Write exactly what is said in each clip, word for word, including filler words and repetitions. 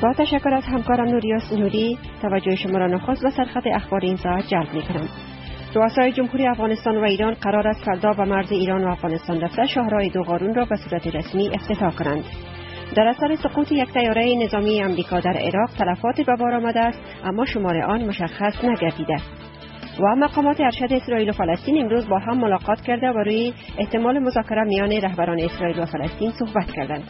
با تشکر از همکارم نوریاس نوری، توجه شما را نخست و سرخط اخبار این ساعت جلب می‌کنم. رؤسای جمهوری افغانستان و ایران قرار است فردا به مرز ایران و افغانستان رفته شاهراه دوقارون را به صورت رسمی افتتاح کنند. در اثر سقوط یک طیاره نظامی آمریکا در عراق تلفات به بار آمده است، اما شمار آن مشخص نگردیده. و مقامات ارشد اسرائیل و فلسطین امروز با هم ملاقات کرده و روی احتمال مذاکره میان رهبران اسرائیل و فلسطین صحبت کردند.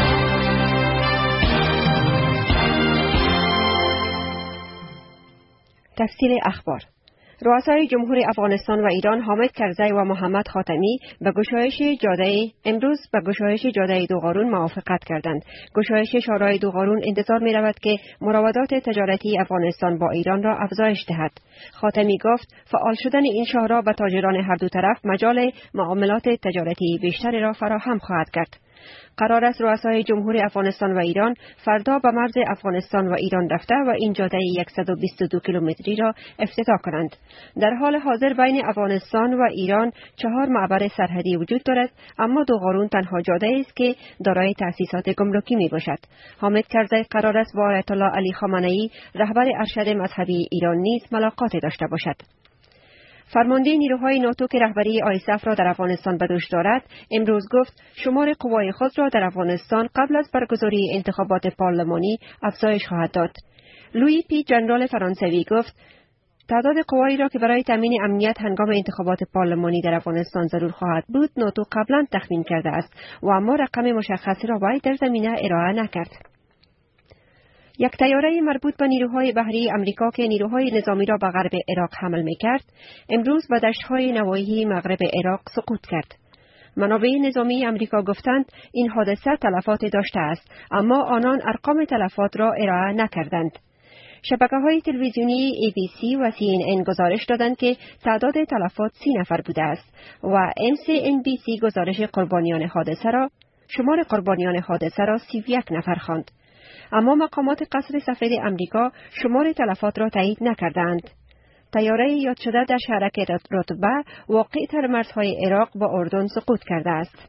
تفصیل اخبار. رؤسای جمهوری افغانستان و ایران حامد کرزی و محمد خاتمی به گشایش جاده امروز به گشایش جاده دوقارون موافقت کردند. گشایش شاهراه دوقارون انتظار می رود که مراودات تجارتی افغانستان با ایران را افزایش دهد. خاتمی گفت فعال شدن این شاهراه به تاجران هر دو طرف مجال معاملات تجارتی بیشتری را فراهم خواهد کرد. قرار است رؤسای جمهوری افغانستان و ایران فردا به مرز افغانستان و ایران رفته و این جاده صد و بیست و دو کیلومتری را افتتاح کنند. در حال حاضر بین افغانستان و ایران چهار معبر سرحدی وجود دارد، اما دوقارون تنها جاده است که دارای تأسیسات گمرکی می باشد. حامد کرزی قرار است با آیت الله علی خامنه‌ای رهبر ارشد مذهبی ایران نیز ملاقات داشته باشد. فرمانده نیروهای ناتو که رهبری آی اس اف را در افغانستان به دوش دارد، امروز گفت شمار قوای خود را در افغانستان قبل از برگزاری انتخابات پارلمانی افزایش خواهد داد. لویی پی ژنرال فرانسوی گفت تعداد قوایی را که برای تامین امنیت هنگام انتخابات پارلمانی در افغانستان ضرور خواهد بود ناتو قبلا تخمین کرده است و اما رقم مشخصی را وی در زمینه ارائه نکرد. یک طیاره مربوط به نیروهای بحری آمریکا که نیروهای نظامی را به غرب عراق حمل می‌کرد، امروز به دشت‌های نواحی مغرب عراق سقوط کرد. منابع نظامی آمریکا گفتند این حادثه تلفات داشته است، اما آنان ارقام تلفات را ارائه نکردند. شبکه‌های تلویزیونی ای بی سی و سی ان ان گزارش دادند که تعداد تلفات سی نفر بوده است و ام سی ان بی سی گزارش قربانیان حادثه را شمار قربانیان حادثه را سی و یک نفر خواند. اما مقامات قصر سفید امریکا شمار تلفات را تایید نکردند. طیاره یاد شده در شهرک رتبه واقع در مرزهای عراق با اردن سقوط کرده است.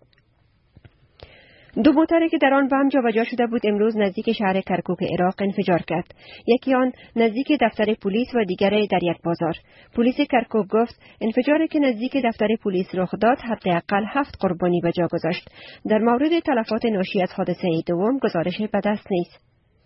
دو موتری که در آن بم جابجا شده بود امروز نزدیک شهر کرکوک عراق انفجار کرد. یکی آن نزدیک دفتر پلیس و دیگر در یک بازار. پلیس کرکوک گفت انفجاری که نزدیک دفتر پلیس رخ داد حداقل هفت قربانی به جا گذاشت. در مورد تلفات ناشی از حادثه دوم گزارش به دست نیست.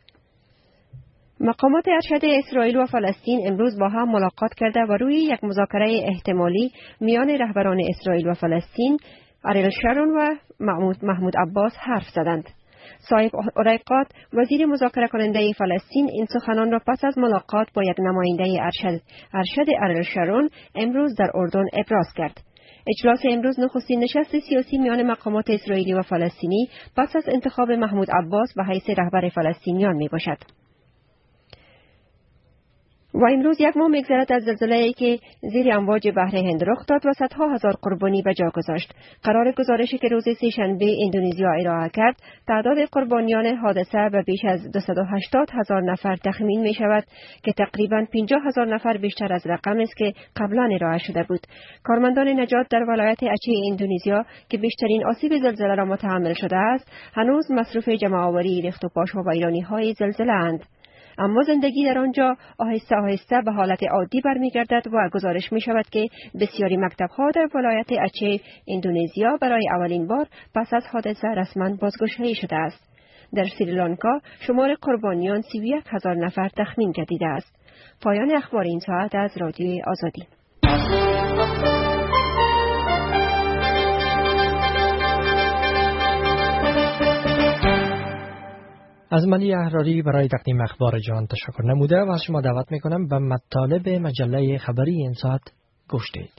مقامات ارشد اسرائیل و فلسطین امروز با هم ملاقات کرده و روی یک مذاکره احتمالی میان رهبران اسرائیل و فلسطین اریل شرون و محمود عباس حرف زدند. صاحب اورقات وزیر مذاکره کننده فلسطین این سخنان را پس از ملاقات با یک نماینده ارشد ارشد اریل شرون امروز در اردن ابراز کرد. اجلاس امروز نخستین نشست سیاسی میان مقامات اسرائیلی و فلسطینی پس از انتخاب محمود عباس به حیث رهبر فلسطینیان می باشد. و امروز یک ماه می‌گذرد از زلزله‌ای که زیر امواج بحر هند رخ داد و صدها هزار قربانی به جا گذاشت. قرار گزارشی که روز سه‌شنبه اندونزیا ارائه کرد، تعداد قربانیان حادثه به بیش از دویست و هشتاد هزار نفر تخمین می شود که تقریباً پنجاه هزار نفر بیشتر از رقم است که قبلا ارائه شده بود. کارمندان نجات در ولایت اچه اندونزیا که بیشترین آسیب زلزله را متحمل شده است، هنوز مصروف جمع‌آوری ریخت و پاش و ویرانی‌های زلزله اند. اما زندگی در آنجا آهسته آهسته به حالت عادی برمیگردد و گزارش می شود که بسیاری مکتب‌ها در ولایت اچه اندونزیا برای اولین بار پس از حادثه رسما بازگشایی شده است. در سریلانکا شمار قربانیان سی و یک هزار نفر تخمین گردیده است. پایان اخبار این ساعت از رادیوی آزادی. از ملی احراری برای تقدیم اخبار جهان تشکر نموده و از شما دعوت میکنم به مطالب مجله خبری این ساعت گوش دهید.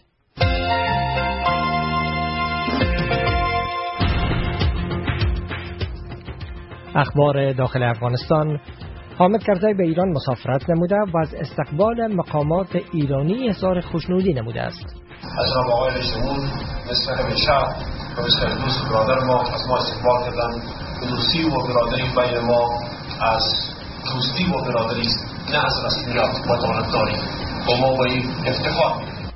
اخبار داخل افغانستان. حامد کرزی به ایران مسافرت نموده و از استقبال مقامات ایرانی اظهار خوشنودی نموده است. از جناب آقای رئیس‌جمهور مثل همیشه و مثل دوست برادر ما از ما استقبال کردند. دوستی و برادری بین ما از دوستی و برادری نه از رسمیت و طرفداری و ما با این افتخار می‌کنیم.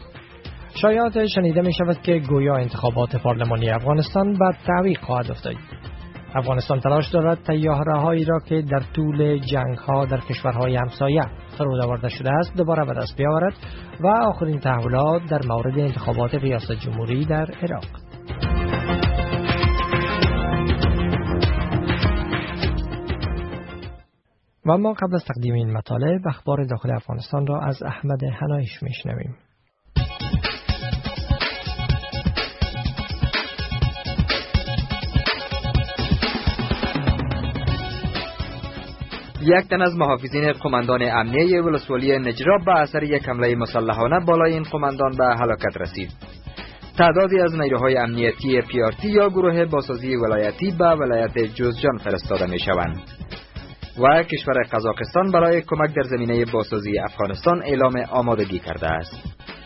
شایعات شنیده می شود که گویا انتخابات پارلمانی افغانستان به تعویق خواهد افتاد. افغانستان تلاش دارد طیاره‌هایی را که در طول جنگ‌ها در کشورهای همسایه فرود آورده شده است دوباره به دست بیاورد و آخرین تحولات در مورد انتخابات ریاست جمهوری در عراق. و ما قبل از تقدیم این مطالب اخبار داخل افغانستان را از احمد حنایش میشنویم. یک تن از محافظین قماندان امنیه ولسوالی نجراب به اثر یک حمله مسلحانه بالای این قماندان به هلاکت رسید. تعدادی از نیروهای امنیتی پی آر تی یا گروه بازسازی ولایتی به ولایت جوزجان فرستاده می شوند و کشور قزاقستان برای کمک در زمینه بازسازی افغانستان اعلام آمادگی کرده است.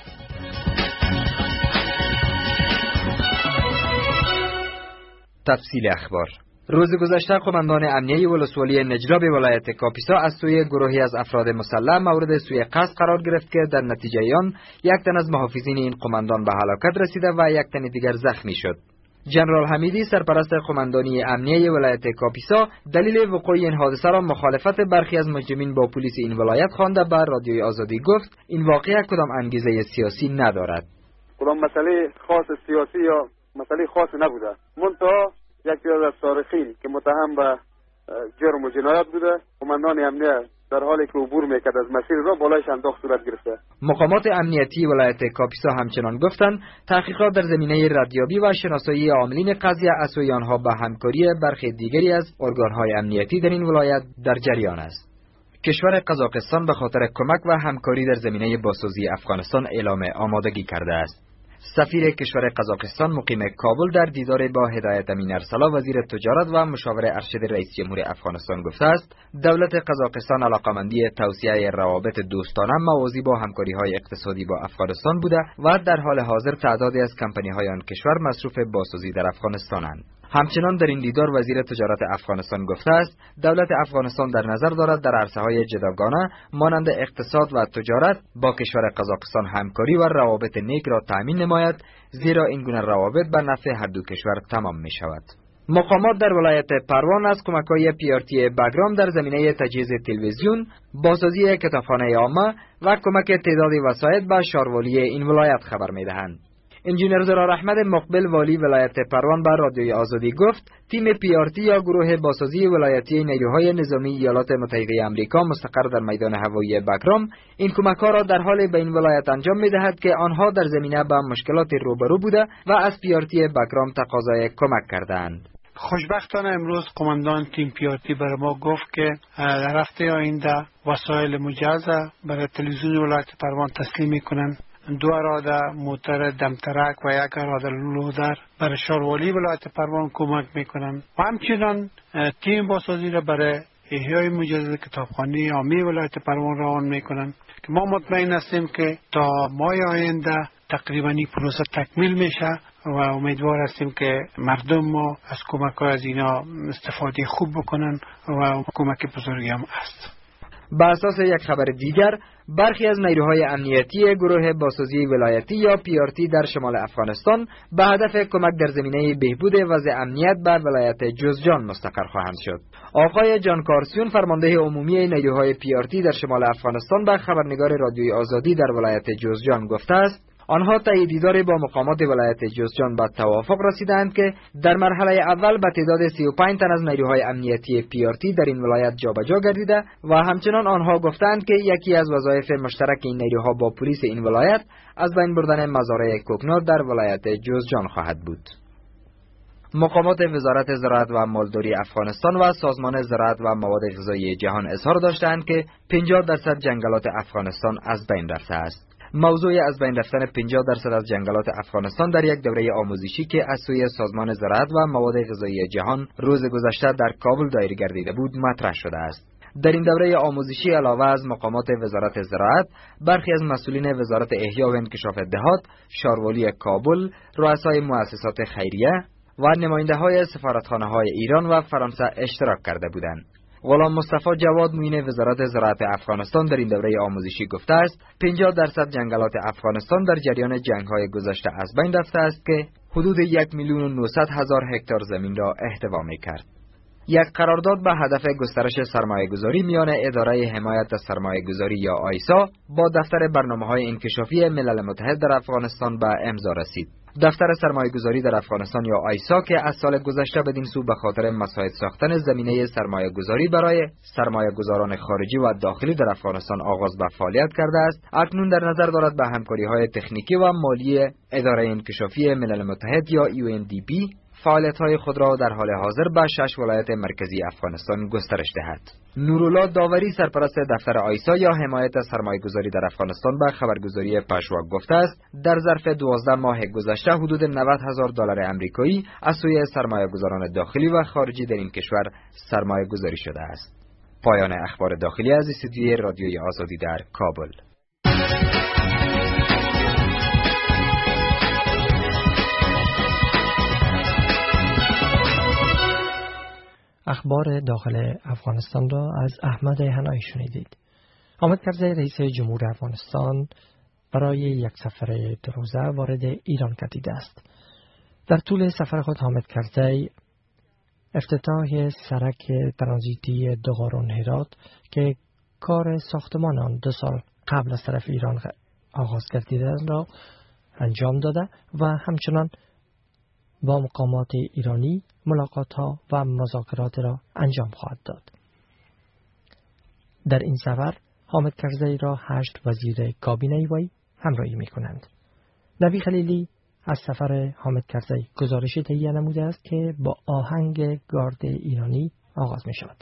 تفصیل اخبار. روز گذشته قماندان امنیه ولسوالی نجراب ولایت کاپیسا از سوی گروهی از افراد مسلح مورد سوء قصد قرار گرفت که در نتیجه آن یک تن از محافظین این قماندان به هلاکت رسیده و یک تن دیگر زخمی شد. جنرال حمیدی سرپرست قماندانی امنیه ولایت کاپیسا دلیل وقوع این حادثه را مخالفت برخی از مجرمین با پلیس این ولایت خوانده به رادیوی آزادی گفت این واقعه کدام انگیزه سیاسی ندارد. کدام مسئله خاص سیاسی یا مسئله خاص نبوده. منتها یکی از سارقین که متهم به جرم و جنایت بوده قماندان امنیه در حالی که عبور میکرد از مسیر را بالایش انداخت صورت گرفته. مقامات امنیتی ولایت کاپیسا همچنان گفتند تحقیقات در زمینه ردیابی و شناسایی عاملین قضیه از سوی آنها به همکاری برخی دیگری از ارگانهای امنیتی در این ولایت در جریان است. کشور قزاقستان به خاطر کمک و همکاری در زمینه بازسازی افغانستان اعلام آمادگی کرده است. سفیر کشور قزاقستان مقیم کابل در دیدار با هدایت امین ارسلا وزیر تجارت و مشاور ارشد رئیس جمهور افغانستان گفته است دولت قزاقستان علاقمندی توسعه روابط دوستانه موازی با همکاری‌های اقتصادی با افغانستان بوده و در حال حاضر تعدادی از کمپانی‌های آن کشور مصروف بازسازی در افغانستانند. همچنان در این دیدار وزیر تجارت افغانستان گفته است دولت افغانستان در نظر دارد در عرصه‌های جداگانه مانند اقتصاد و تجارت با کشور قزاقستان همکاری و روابط نیک را تأمین نماید زیرا این گونه روابط به نفع هر دو کشور تمام می شود. مقامات در ولایت پروان از کمک‌های پی آر تی بگرام در زمینه تجهیز تلویزیون، بازسازی کتابخانه عامه و کمک تعدادی وسایل به شاروالی این ولایت خبر می‌دهند. انجینر زرار احمد مقبل والی ولایت پروان بر رادیوی آزادی گفت تیم پی آر تی یا گروه بازسازی ولایتی نیروهای نظامی ایالات متحده آمریکا مستقر در میدان هوایی بگرام این کمک‌ها را در حال به این ولایت انجام می‌دهد که آنها در زمینه با مشکلات روبرو بوده و از پی آر تی بگرام تقاضای کمک کردند. خوشبختانه امروز قماندان تیم پی آر تی برای ما گفت که در هفته آینده وسایل مجهزه برای تلویزیون ولایت پروان تسلیم می‌کنند. دو اراده موتر دمترک و یک اراده لودر برای شاروالی ولایت پروان کمک میکنند و همچنان تیم بازسازی را برای احیای مجهز کتابخانه عامی ولایت پروان روان میکنند که ما مطمئن هستیم که تا ماه آینده تقریبا این پروسه تکمیل میشه و امیدوار هستیم که مردم ما از کمک های از اینا استفاده خوب بکنن و کمک بزرگی هم است. به اساس یک خبر دیگر، برخی از نیروهای امنیتی گروه بازسازی ولایتی یا پی آر تی در شمال افغانستان به هدف کمک در زمینه بهبود وضع امنیت بر ولایت جوزجان مستقر خواهند شد. آقای جان کارسیون فرمانده عمومی نیروهای پی آر تی در شمال افغانستان به خبرنگار رادیوی آزادی در ولایت جوزجان گفته است آنها طی دیدار با مقامات ولایت جوزجان به توافق رسیدند که در مرحله اول به تعداد سی و پنج تن از نیروهای امنیتی پی آر تی در این ولایت جابجا گردیده و همچنان آنها گفتند که یکی از وظایف مشترک این نیروها با پلیس این ولایت از بین بردن مزارع کوکنار در ولایت جوزجان خواهد بود. مقامات وزارت زراعت و مالداری افغانستان و سازمان زراعت و مواد غذایی جهان اظهار داشتند که پنجاه درصد جنگلات افغانستان از بین رفته است. موضوع از بین رفتن پنجاه درصد از جنگلات افغانستان در یک دوره آموزشی که از سوی سازمان زراعت و مواد غذایی جهان روز گذشته در کابل دایر گردیده بود مطرح شده است. در این دوره آموزشی علاوه از مقامات وزارت زراعت، برخی از مسئولین وزارت احیا و انکشاف دهات، شاروالی کابل، رؤسای مؤسسات خیریه و نماینده‌های سفارتخانه‌های ایران و فرانسه اشتراک کرده بودند. غلام مصطفی جواد معین وزارت زراعت افغانستان در این دوره آموزشی گفته است پنجاه درصد جنگلات افغانستان در جریان جنگ‌های گذشته از بین رفته است که حدود یک میلیون و نهصد هزار هکتار زمین را احتوا می‌کرد. یک قرارداد به هدف گسترش سرمایه‌گذاری میان اداره حمایت از سرمایه‌گذاری یا آیسا با دفتر برنامه‌های انکشافی ملل متحد در افغانستان به امضا رسید. دفتر سرمایه‌گذاری در افغانستان یا آیسا که از سال گذشته بدین سو به خاطر مساعد ساختن زمینه سرمایه‌گذاری برای سرمایه‌گذاران خارجی و داخلی در افغانستان آغاز به فعالیت کرده است، اکنون در نظر دارد به همکاری‌های تکنیکی و مالی اداره انکشافی ملل متحد یا یو ان دی پی فعالیت‌های خود را در حال حاضر به شش ولایت مرکزی افغانستان گسترش دهد. نورالله داوری سرپرست دفتر آیسا یا حمایت از سرمایه‌گذاری در افغانستان به خبرگزاری پژواک گفته است در ظرف دوازده ماه گذشته حدود نود هزار دلار آمریکایی از سوی سرمایه‌گذاران داخلی و خارجی در این کشور سرمایه‌گذاری شده است. پایان اخبار داخلی از استودیوی رادیوی آزادی در کابل. اخبار داخل افغانستان را از احمد حنایی شنیدید. حامد کرزی رئیس جمهور افغانستان برای یک سفر دو روزه وارد ایران گردیده است. در طول سفر خود حامد کرزی افتتاح سرک ترانزیتی دوغارون هرات که کار ساختمان آن دو سال قبل از طرف ایران آغاز گردیده را انجام داده و همچنان با مقامات ایرانی ملاقات‌ها و مذاکرات را انجام خواهد داد. در این سفر حامد کرزی را هشت وزیر کابینه وی همراهی می‌کنند. نبی خلیلی از سفر حامد کرزی گزارشی تهیه نموده است که با آهنگ گارد ایرانی آغاز می‌شود.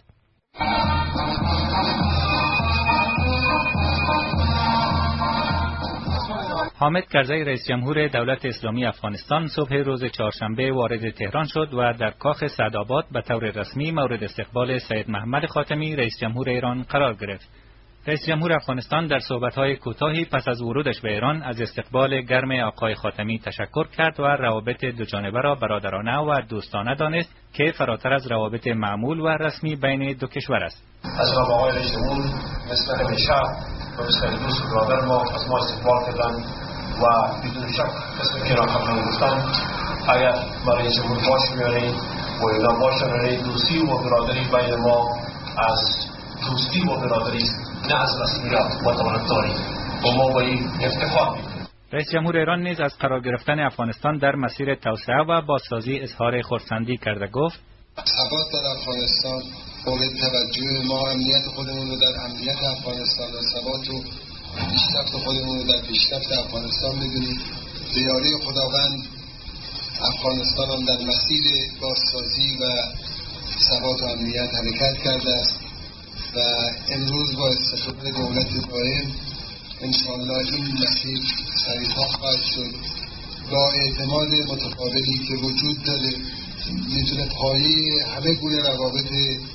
حامد کرزی رئیس جمهور دولت اسلامی افغانستان صبح روز چهارشنبه وارد تهران شد و در کاخ سعدآباد به طور رسمی مورد استقبال سید محمد خاتمی رئیس جمهور ایران قرار گرفت. رئیس جمهور افغانستان در صحبت‌های کوتاهی پس از ورودش به ایران از استقبال گرم آقای خاتمی تشکر کرد و روابط دوجانبه را برادرانه و دوستانه دانست که فراتر از روابط معمول و رسمی بین دو کشور است. از جناب آقای رئیس جمهور مثل همیشه و مثل دوست و برادر ما از ما استقبال کردند و بدون شک مثل که را قبلا گفتم اگر برای جمهور باش میارید و اینا باش برای دوستی و برادری بین ما از دوستی و برادری نه از رسمیت و طرفداری و ما با این افتخار می‌کنیم. رئیس جمهور ایران نیز از قرار گرفتن افغانستان در مسیر توسعه و بازسازی اظهار خرسندی کرده گفت ثبات در افغانستان مورد توجه ما، امنیت خودمون رو در امنیت افغانستان و ثبات و پیشرفت خودمون رو در پیشرفت افغانستان بدونیم. به یاری خداوند افغانستان هم در مسیر بازسازی و ثبات و امنیت حرکت کرده است و امروز با استقرار دولت دائم انشاءالله این مسیر سریع‌تر خواهد شد. با اعتماد متقابلی که وجود داره میتونه پایه همه گونه روابط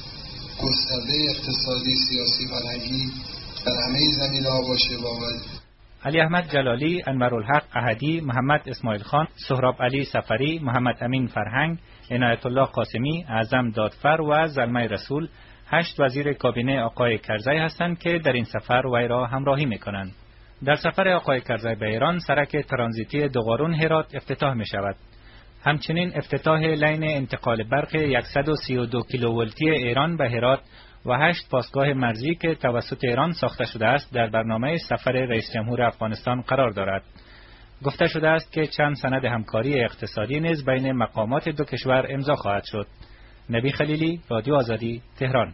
گسترده اقتصادی، سیاسی، فرهنگی در همه زمینه‌ها باشه. باور علی احمد جلالی، انورالحق احدی، محمد اسماعیل خان، سهراب علی سفری، محمد امین فرهنگ، عنایت الله قاسمی، اعظم دادفر و زلمه رسول هشت وزیر کابینه آقای کرزی هستند که در این سفر وی را همراهی می‌کنند. در سفر آقای کرزی به ایران سرک ترانزیتی دوغارون هرات افتتاح می‌شود. همچنین افتتاح لین انتقال برق صد و سی و دو کیلوولتی ایران به هرات و هشت پاسگاه مرزی که توسط ایران ساخته شده است در برنامه سفر رئیس جمهور افغانستان قرار دارد. گفته شده است که چند سند همکاری اقتصادی نیز بین مقامات دو کشور امضا خواهد شد. نبی خلیلی، رادیو آزادی، تهران.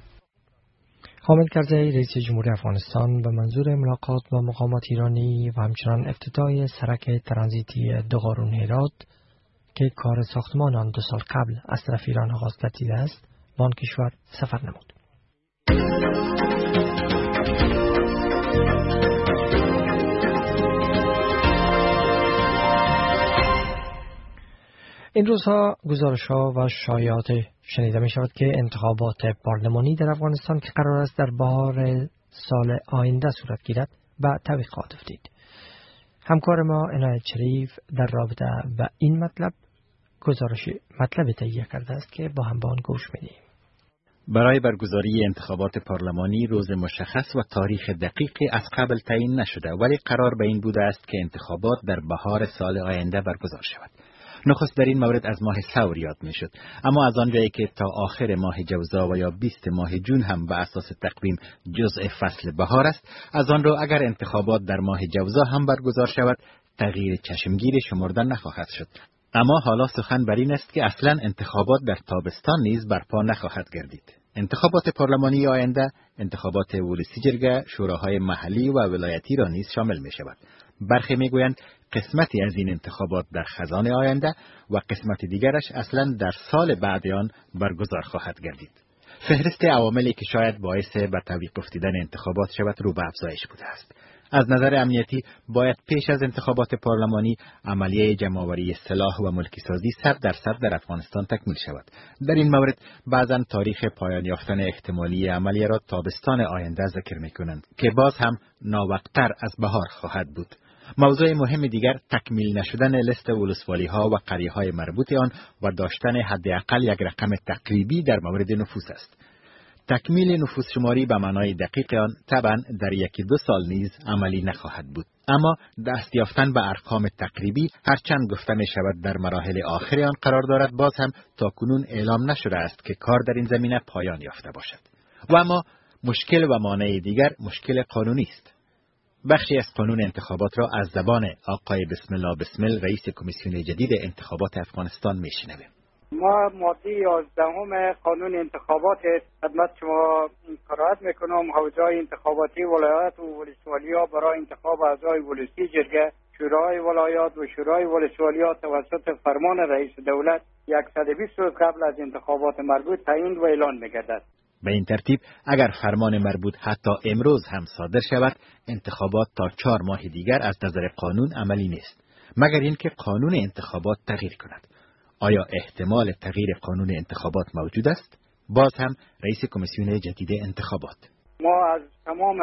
حامد کرزی رئیس جمهور افغانستان به منظور ملاقات با مقامات ایرانی و همچنان افتتاح سرک ترانزیتی دوغارون هرات که کار ساختمان آن دو سال قبل از طرف ایران آغاز گردیده است، به آن کشور سفر نمود. این روزها گزارش‌ها و شایعات شنیده می شود که انتخابات پارلمانی در افغانستان که قرار است در بهار سال آینده صورت گیرد به تعویق خواهد افتید. همکار ما عنایت شریف در رابطه با این مطلب گزارش مطلب تهیه کرده است که با هم به آن گوش می‌دهیم. برای برگزاری انتخابات پارلمانی روز مشخص و تاریخ دقیقی از قبل تعیین نشده، ولی قرار به این بوده است که انتخابات در بهار سال آینده برگزار شود. نخست در این مورد از ماه ثور یاد می شد، اما از آنجایی که تا آخر ماه جوزا و یا بیست ماه جون هم به اساس تقویم جزء فصل بهار است، از آن رو اگر انتخابات در ماه جوزا هم برگزار شود تغییر چشمگیر شمردن نخواهد شد. اما حالا سخن بر این است که اصلا انتخابات در تابستان نیز برپا نخواهد گردید. انتخابات پارلمانی آینده انتخابات ولسی جرگه، شوراهای محلی و ولایتی را نیز شامل می شود. برخی می گویند قسمتی از این انتخابات در خزان آینده و قسمت دیگرش اصلا در سال بعد آن برگزار خواهد گردید. فهرست عواملی که شاید باعث به توقف افتیدن انتخابات شود رو به افزایش بوده است. از نظر امنیتی باید پیش از انتخابات پارلمانی عملیه جمع‌آوری سلاح و ملکی سازی صد درصد در افغانستان تکمیل شود. در این مورد بعضا تاریخ پایان یافتن احتمالی عملیه را تابستان آینده ذکر می‌کنند که باز هم ناوقت‌تر از بهار خواهد بود. موضوع مهم دیگر تکمیل نشدن لیست ولسوالی‌ها و قریه‌های مربوط آن و داشتن حداقل یک رقم تقریبی در مورد نفوس است. تکمیل نفوس شماری به معنای دقیق آن طبعا در یکی دو سال نیز عملی نخواهد بود، اما دست یافتن به ارقام تقریبی هرچند گفته می شود در مراحل آخر آن قرار دارد، باز هم تاکنون اعلام نشده است که کار در این زمینه پایان یافته باشد. و اما مشکل و مانع دیگر مشکل قانونی است. بخشی از قانون انتخابات را از زبان آقای بسم الله بسمل رئیس کمیسیون جدید انتخابات افغانستان میشنویم. ما ماده یازدهم قانون انتخابات خدمت شما قرائت میکنم. حوزه‌های انتخاباتی ولایات و ولسوالی‌ها برای انتخاب اعضای ولسی جرگه، شورای ولایات و شورای ولسوالی‌ها توسط فرمان رئیس دولت صد و بیست روز قبل از انتخابات مربوط تعیین و اعلان می‌گردد. به این ترتیب اگر فرمان مربوط حتی امروز هم صادر شود، انتخابات تا چهار ماه دیگر از نظر قانون عملی نیست، مگر اینکه قانون انتخابات تغییر کند. آیا احتمال تغییر قانون انتخابات موجود است؟ باز هم رئیس کمیسیون جدید انتخابات: ما از تمام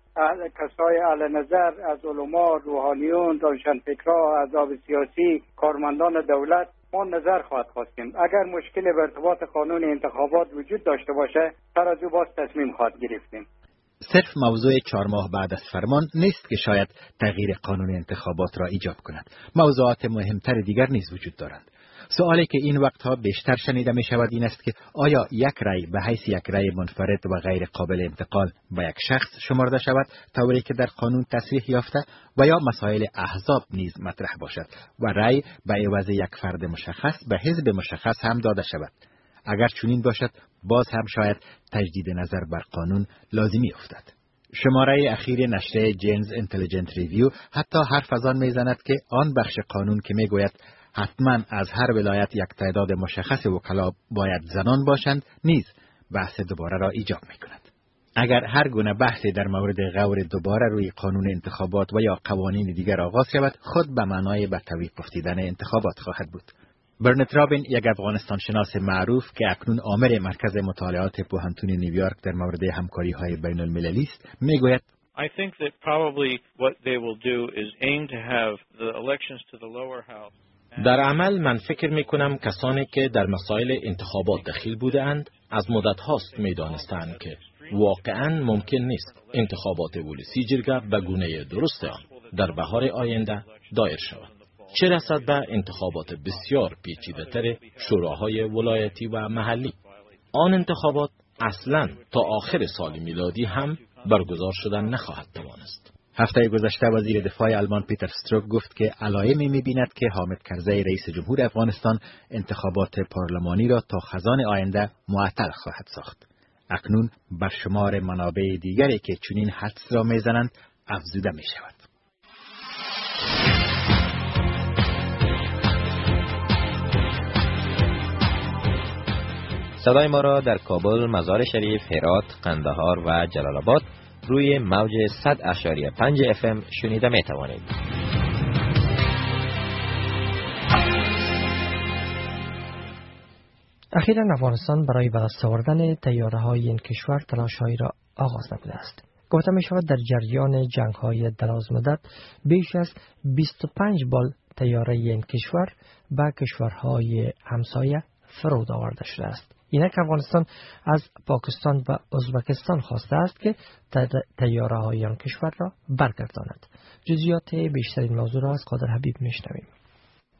کسای اهل نظر، از علما، روحانیون، روشنفکرها، احزاب سیاسی، کارمندان دولت ما نظر خواهد خواستیم. اگر مشکل به ارتباط قانون انتخابات وجود داشته باشه، سر از او باز تصمیم خواهد گرفتیم. صرف موضوع چهار ماه بعد از فرمان نیست که شاید تغییر قانون انتخابات را ایجاب کند. موضوعات مهمتر دیگر نیز وجود دارند. سوالی که این وقتها بیشتر شنیده می شود این است که آیا یک رأی به حیث یک رأی منفرد و غیر قابل انتقال به یک شخص شمرده شود طوری که در قانون تصریح یافته، و یا مسائل احزاب نیز مطرح باشد و رأی به عوض یک فرد مشخص به حزب مشخص هم داده شود. اگر چنین باشد باز هم شاید تجدید نظر بر قانون لازمی افتد. شماره اخیر نشریه جینز اینتلیجنت ریویو حتی حرف از آن میزند که آن بخش قانون که میگوید حتما از هر ولایت یک تعداد مشخص وکلا باید زنان باشند نیز بحث دوباره را ایجاب میکند. اگر هر گونه بحثی در مورد غور دوباره روی قانون انتخابات و یا قوانین دیگر آغاز شود، خود به معنای به توقف افتیدن انتخابات خواهد بود. برنت رابین، یک افغانستان شناس معروف که اکنون آمر مرکز مطالعات پوهنتون نیویورک در مورد همکاری‌های بین المللی است، میگوید I think that probably what they will do is aim to have the elections to the lower house. در عمل من فکر می کنم کسانی که در مسائل انتخابات دخیل بودند از مدت هاست می دانستند که واقعا ممکن نیست انتخابات ولسی جرگه به گونه درست آن در بهار آینده دایر شود، چه رسد به انتخابات بسیار پیچیده تر شوراهای ولایتی و محلی. آن انتخابات اصلا تا آخر سال میلادی هم برگزار شدن نخواهد توانست. هفته گذشته وزیر دفاع آلمان پیتر استروک گفت که علائمی می‌بیند که حامد کرزی رئیس جمهور افغانستان انتخابات پارلمانی را تا خزان آینده معطل خواهد ساخت. اکنون بر شمار منابع دیگری که چنین حدس را می‌زنند افزوده می‌شود. صدای ما را در کابل، مزار شریف، هرات، قندهار و جلال آباد روی موج صد اشاری پنج اف ام شنیده می توانید. اخیراً افغانستان برای به دست آوردن طیاره‌های این کشور تلاش‌هایی را آغاز نموده است. گفته می شود در جریان جنگ‌های دراز مدت بیش از بیست و پنج بال طیاره این کشور به کشورهای همسایه فرود آورده شده است. اینک افغانستان از پاکستان و ازبکستان خواسته است که طیاره های آن کشور را برگرداند. جزئیات بیشتر این موضوع را از قادر حبیب میشنویم.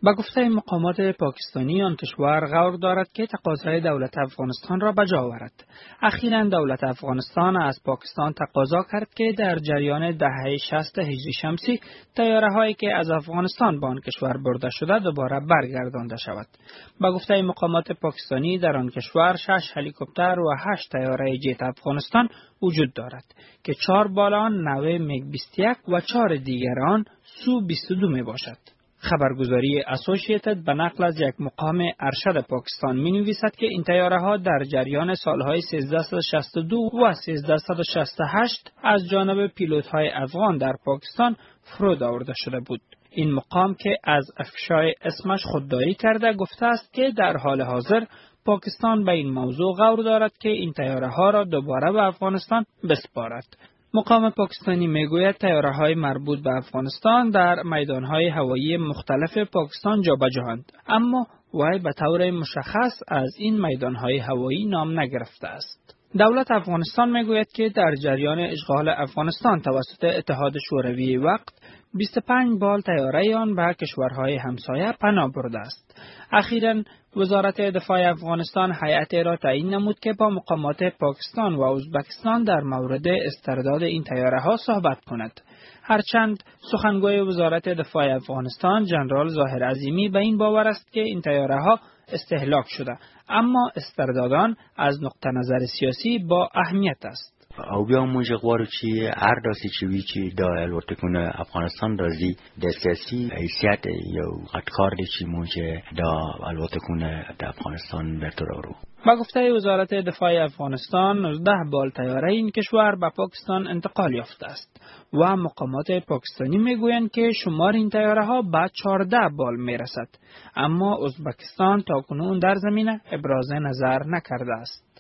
با گفته مقامات پاکستانی، آن کشور غور دارد که تقاضای دولت افغانستان را به جا آورد. اخیراً دولت افغانستان از پاکستان تقاضا کرد که در جریان دهه شصت هجری شمسی طیاره‌هایی که از افغانستان به آن کشور برده شده دوباره برگردانده شود. با گفته مقامات پاکستانی، در آن کشور شش هلیکوپتر و هشت طیاره جت افغانستان وجود دارد که چهار بالان نوع میگ بیست و یک و چهار دیگر آن سو بیست و دو می باشد. خبرگزاری اسوسییتد به نقل از یک مقام ارشد پاکستان می نویسد که این طیاره ها در جریان سالهای سیزده شصت و دو و سیزده شصت و هشت از جانب پیلوت های افغان در پاکستان فرود آورده شده بود. این مقام که از افشای اسمش خودداری کرده گفته است که در حال حاضر پاکستان به این موضوع غور دارد که این طیاره ها را دوباره به افغانستان بسپارد. مقام پاکستانی میگوید طیاره‌های مربوط به افغانستان در میدان‌های هوایی مختلف پاکستان جابجااند، اما وی به طور مشخص از این میدان‌های هوایی نام نگرفته است. دولت افغانستان میگوید که در جریان اشغال افغانستان توسط اتحاد شوروی وقت بیست و پنج بال طیاره آن به کشورهای همسایه پناه برده است. اخیراً وزارت دفاع افغانستان هیئتی را تعیین نمود که با مقامات پاکستان و ازبکستان در مورد استرداد این طیاره‌ها صحبت کند. هرچند سخنگوی وزارت دفاع افغانستان جنرال ظاهر عظیمی به این باور است که این طیاره‌ها استهلاک شده، اما استردادان از نقطه نظر سیاسی با اهمیت است. او بیا موږ غواړو چې هر داسې چې وي چې د الوتکونو افغانستان راځي د سیاسي حیثیت یو غټ کار دی چې موږ د الوتکونو د افغانستان بیرته راوړو. با گفته وزارت دفاع افغانستان، نوزده بال طیاره این کشور به پاکستان انتقال یافته است و مقامات پاکستانی میگویند که شمار این طیاره ها به چهارده بال میرسد، اما ازبکستان تاکنون در زمینه ابراز نظر نکرده است.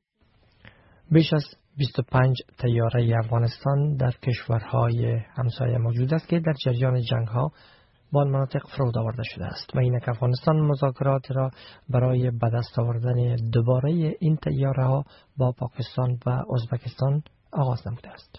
بیش از بیست و پنج طیاره افغانستان در کشورهای همسایه موجود است که در جریان جنگ‌ها با آن مناطق فرود آورده شده است و اینک افغانستان مذاکرات را برای به دست آوردن دوباره این طیاره‌ها با پاکستان و ازبکستان آغاز نموده است.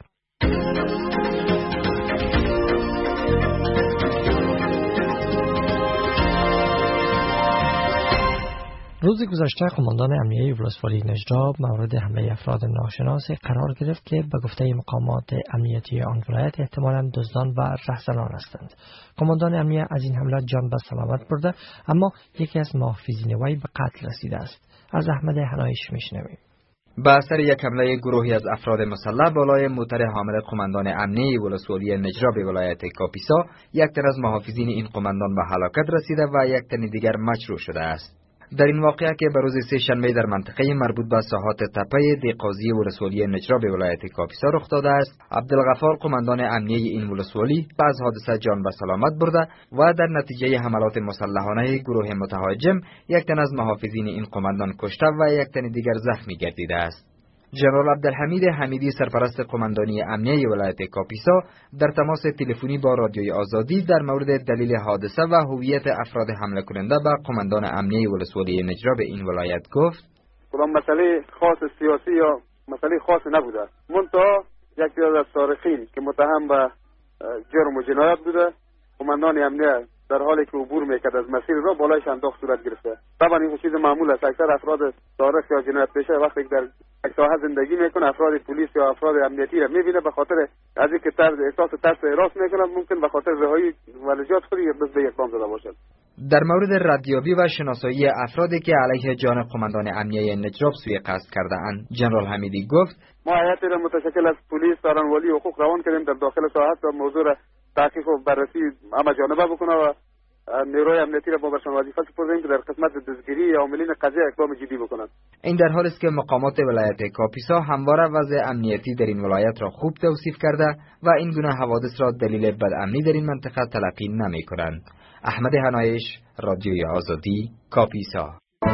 روز گذشته قماندان امنیه ولسوالی نجراب مورد حمله افراد ناشناس قرار گرفت که به گفته مقامات امنیتی آن ولایت احتمالاً دزدان و رهزنان هستند. قماندان امنیه از این حمله جان به سلامت برده، اما یکی از محافظین وی به قتل رسیده است. از احمد حنایش میشنویم. به اثر یک حمله گروهی از افراد مسلح بالای موتر حامل قماندان امنیه ولسوالی نجراب ولایت کاپیسا، یک تن از محافظین این قماندان به هلاکت رسیده و یک تن دیگر مجروح شده است. در این واقعه که به روز سه شنبه در منطقه مربوط به ساحات تپه دیقاضی ولسوالی نجراب ولایت کاپیسا رخ داده است، عبدالغفار قماندان امنیه این ولسوالی بعد از حادثه جان به سلامت برده و در نتیجه حملات مسلحانه گروه متهاجم یک تن از محافظین این قماندان کشته و یک تن دیگر زخمی گردیده است. جنرال عبدالحمید حمیدی سرپرست قماندانی امنیه ولایت کاپیسا در تماس تلفنی با رادیوی آزادی در مورد دلیل حادثه و هویت افراد حمله کننده به قماندان امنیه ولسوالی نجراب این ولایت گفت: کدام مسئله خاص سیاسی یا مسئله خاصی نبوده، منتها یکی از سارقین که متهم به جرم و جنایت بوده، قماندان امنیه در حالی که عبور میکرد از مسیر را بالایش انداخت صورت گرفته. طبعا این چیز معمول است. اکثر افراد سارق یا جنایت پیشه وقتی در یک ساحه زندگی میکنه، افراد پلیس یا افراد امنیتی را میبینه، به خاطر از اینکه طرز احساس ترس راست میکنه، ممکن به خاطر رهایی و نجات خودی بس به اقدام زده باشد. در مورد ردیابی و شناسایی افرادی که علیه جان قماندان امنیه نجراب سوی قصد کرده اند، جنرال حمیدی گفت: ما هیئتی را متشکل از پلیس، سارنوالی حقوق روان کردیم در داخل ساحت و موضوع را تحقیق و بررسی همه جانبه بکنه و نیروی امنیتی را با برشان وظیفه سپردیم که در قسمت دزگیری عاملین قضیه اقدام جدی بکنند. این در حالی است که مقامات ولایت کاپیسا همواره وضع امنیتی در این ولایت را خوب توصیف کرده و این گونه حوادث را دلیل بدامنی در این منطقه تلقی نمی کنند. احمد حنایش، رادیوی آزادی، کاپیسا.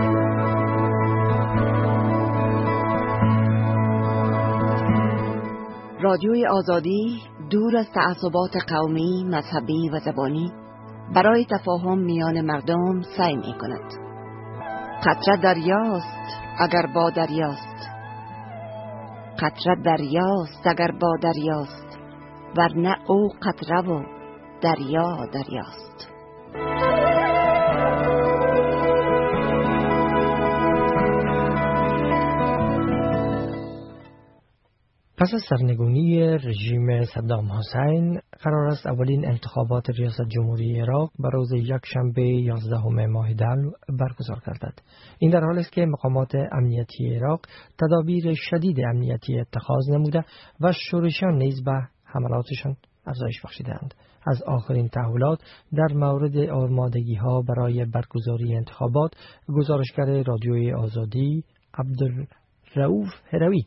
رادیوی آزادی دور از تعصبات قومی، مذهبی و زبانی برای تفاهم میان مردم سعی می کند. قطره دریاست اگر با دریاست، قطره دریاست اگر با دریاست، ورنه او قطره و دریا دریاست. پس از سرنگونی رژیم صدام حسین قرار است اولین انتخابات ریاست جمهوری عراق بر روز یکشنبه یازدهم ماه دلو برگزار گردد. این در حالی است که مقامات امنیتی عراق تدابیر شدید امنیتی اتخاذ نموده و شورشیان نیز به حملاتشان افزایش بخشیدند. از آخرین تحولات در مورد آمادگی ها برای برگزاری انتخابات گزارشگر رادیوی آزادی عبدالرؤوف هروی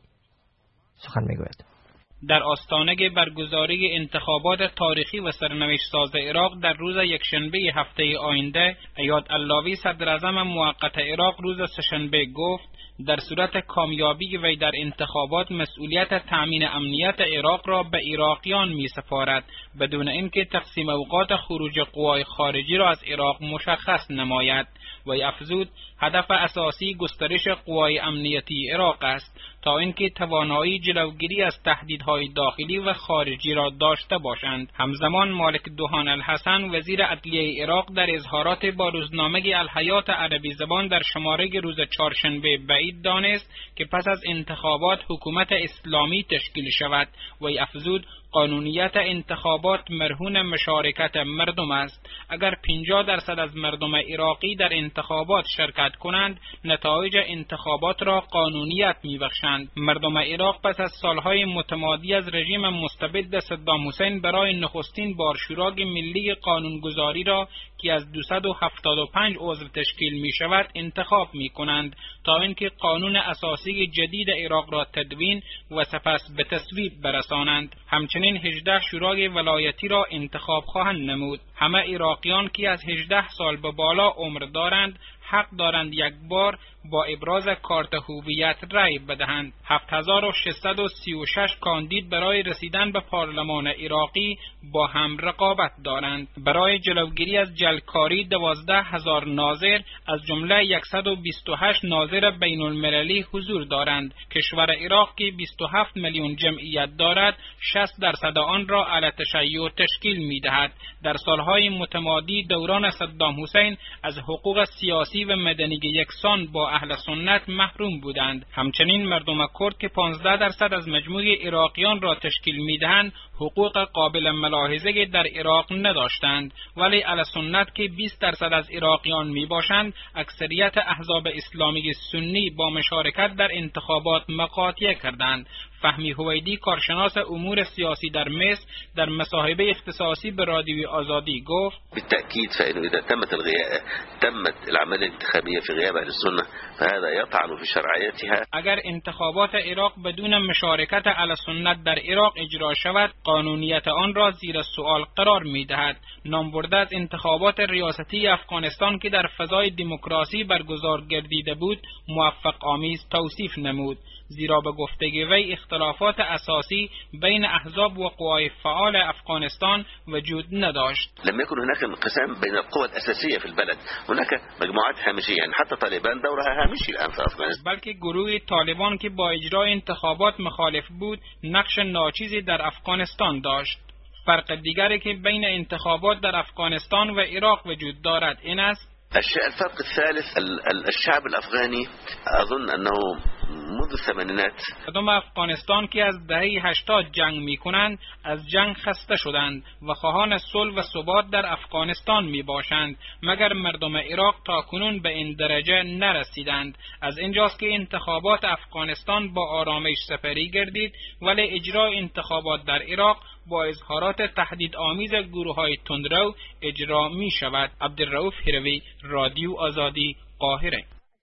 سخن میگوید. در آستانه برگزاری انتخابات تاریخی و سرنوشت ساز عراق در روز یکشنبه هفته آینده، ایاد علاوی صدر اعظم موقت عراق روز سه‌شنبه گفت در صورت کامیابی وی در انتخابات مسئولیت تأمین امنیت عراق را به عراقیان می سپارد بدون اینکه تقسیم اوقات خروج قوای خارجی را از عراق مشخص نماید. وی افزود هدف اساسی گسترش قوای امنیتی عراق است تا اینکه توانایی جلوگیری از تهدیدهای داخلی و خارجی را داشته باشند. همزمان مالک دوحان الحسن وزیر عدلیه عراق در اظهارات با روزنامه الحیات عربی زبان در شماره روز چهارشنبه بعید دانست که پس از انتخابات حکومت اسلامی تشکیل شود. وی افزود قانونیت انتخابات مرهون مشارکت مردم است. اگر پنجاه درصد از مردم عراقی در انتخابات شرکت کنند، نتایج انتخابات را قانونیت می‌بخشند. مردم عراق پس از سالهای متمادی از رژیم مستبد صدام حسین برای نخستین بار شورای ملی قانونگذاری را که از دویست و هفتاد و پنج عضو تشکیل می شود انتخاب می کنند تا اینکه قانون اساسی جدید عراق را تدوین و سپس به تصویب برسانند. همچنین هجده شورای ولایتی را انتخاب خواهند نمود. همه عراقیان که از هجده سال به بالا عمر دارند حق دارند یک بار با ابراز کارت هویت رای بدهند. هفت هزار و ششصد و سی و شش کاندید برای رسیدن به پارلمان عراقی با هم رقابت دارند. برای جلوگیری از جلکاری دوازده هزار ناظر از جمله صد و بیست و هشت ناظر بین المللی حضور دارند. کشور عراق که بیست و هفت میلیون جمعیت دارد، شصت درصد آن را علی تشیع تشکیل می‌دهد. در سالهای متمادی دوران صدام حسین از حقوق سیاسی و مدنی یکسان با اهل سنت محروم بودند. همچنین مردم کرد که پانزده درصد از مجموع عراقیان را تشکیل می‌دهند، حقوق قابل ملاحظه در عراق نداشتند، ولی اهل سنت که بیست درصد از عراقیان میباشند، اکثریت احزاب اسلامی سنی با مشارکت در انتخابات مقاطعه کردند. فهمی هویدی کارشناس امور سیاسی در مصر در مصاحبه اختصاصی به رادیوی آزادی گفت: بالتأكيد فإنه إذا تمت الغياء تمت العملية الانتخابية في غياب أهل السنة فهذا يطعن في شرعيتها. اگر انتخابات عراق بدون مشارکت اهل سنت در عراق اجرا شود، قانونیت آن را زیر سوال قرار می‌دهد. نامبرده از انتخابات ریاستی افغانستان که در فضای دموکراسی برگزار گردیده بود، موفق آمیز توصیف نمود، زیرا به گفته وی اختلافات اساسی بین احزاب و قوای فعال افغانستان وجود نداشت. لم يكن هناك انقسام بين القوى الأساسية في البلد، هناك مجموعات هامشية، يعني حتى طالبان دورها هامشي الآن في افغانستان. بلکه گروه طالبان که با اجرای انتخابات مخالف بود، نقش ناچیزی در افغانستان داشت. فرق دیگری که بین انتخابات در افغانستان و عراق وجود دارد این است: الشيء الفرق الثالث الشعب الأفغاني أظن أنه منذ الثمانينات مردم افغانستان که از دهه هشتاد جنگ میکنند از جنگ خسته شدند و خواهان صلح و ثبات در افغانستان میباشند، مگر مردم عراق تا کنون به این درجه نرسیدند. از اینجاست که انتخابات افغانستان با آرامش سپری گردید، ولی اجرای انتخابات در عراق با اظهارات تهدید آمیز گروه‌های تندرو اجرا می شود. عبدالرؤوف هروی، رادیو آزادی، قاهره.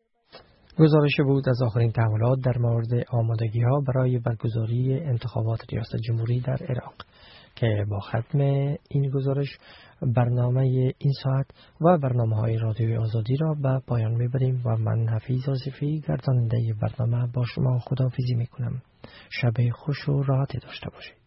گزارش بود از آخرین تحولات در مورد آمادگی‌ها برای برگزاری انتخابات ریاست جمهوری در عراق که با ختم این گزارش برنامه این ساعت و برنامه‌های رادیو آزادی را به پایان می‌بریم و من حفیظ آصفی گرداننده برنامه با شما خداحافظی می‌کنم. شب خوش و راحتی داشته باشید.